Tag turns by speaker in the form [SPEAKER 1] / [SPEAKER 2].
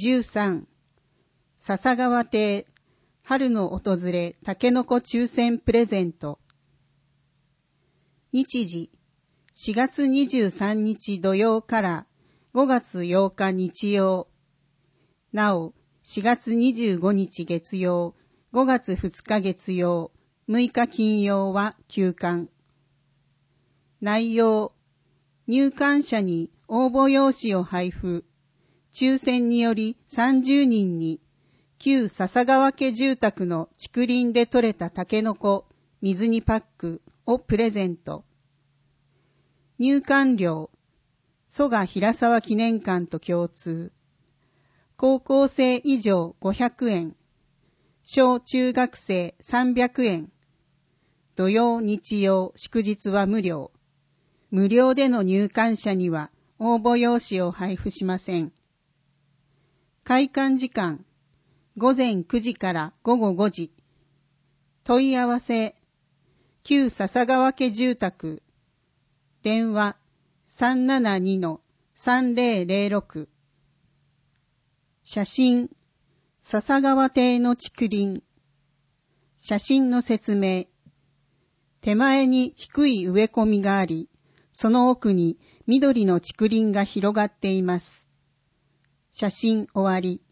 [SPEAKER 1] 13笹川邸春の訪れたけのこ抽選プレゼント。日時4月23日土曜から5月8日日曜。なお4月25日月曜、5月2日月曜、6日金曜は休館。内容、入館者に応募用紙を配布。抽選により30人に旧笹川家住宅の竹林で採れたタケノコ、水煮パックをプレゼント。入館料、蘇我平沢記念館と共通。高校生以上500円。小中学生300円。土曜日曜祝日は無料。無料での入館者には応募用紙を配布しません。開館時間、午前9時から午後5時。問い合わせ、旧笹川家住宅。電話 372-3006。写真、笹川邸の竹林。写真の説明。手前に低い植え込みがあり、その奥に緑の竹林が広がっています。写真終わり。